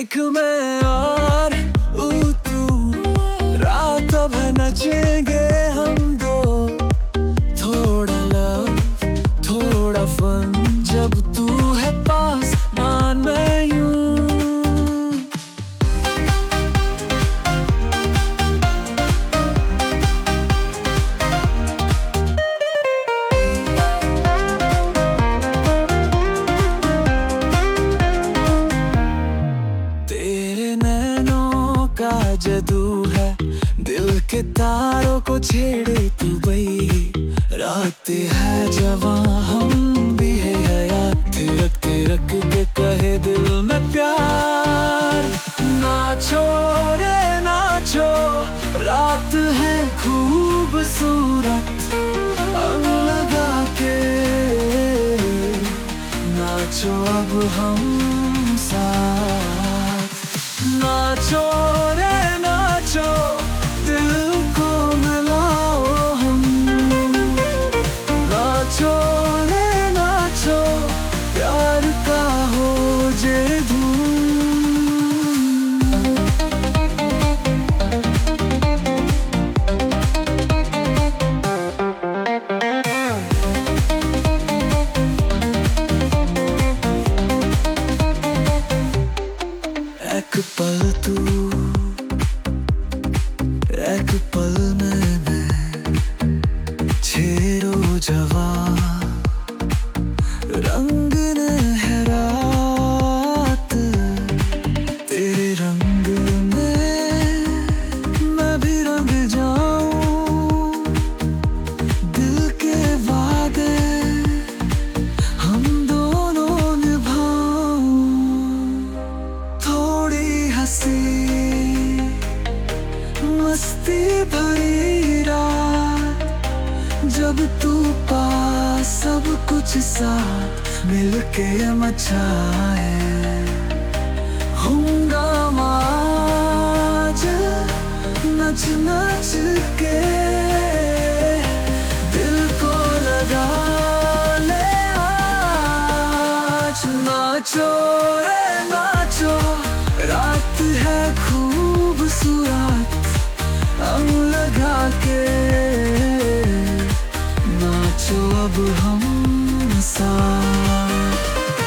एक मैं और तू, रात अब है नचेंगे हम दो। थोड़ा लव थोड़ा फन, जब तू है पास मान मैं यूं। तेरे नैनों का जादू है, दिल के तारों को छेड़े तू बई। रात है जवां हम भी है हयात, थिरक थिरक के कहे दिल में प्यार। नाचो रे नाचो, रात है खूबसूरत, अंग लगा के नाचो अब हम साथ। नाचो रे नाचो, दिल को मिलाओ हम। नाचो रे नाचो, प्यार का हो जे धूम। एक पल तू, एक पल मैंने, छेड़ो जवां रंग ने है रात। तेरे रंग में मैं भी रंग जाऊं, दिल के वादे हम दोनों निभाऊं। थोड़ी हंसी मस्ती भरी रात, जब तू पास सब कुछ साथ मिलके मचाए। हंगामा आज नच नच के दिल को लगा ले आज। नाचो रे नाचो, रात है खूबसूरत, अंग लगा के नाचो अब हम साथ।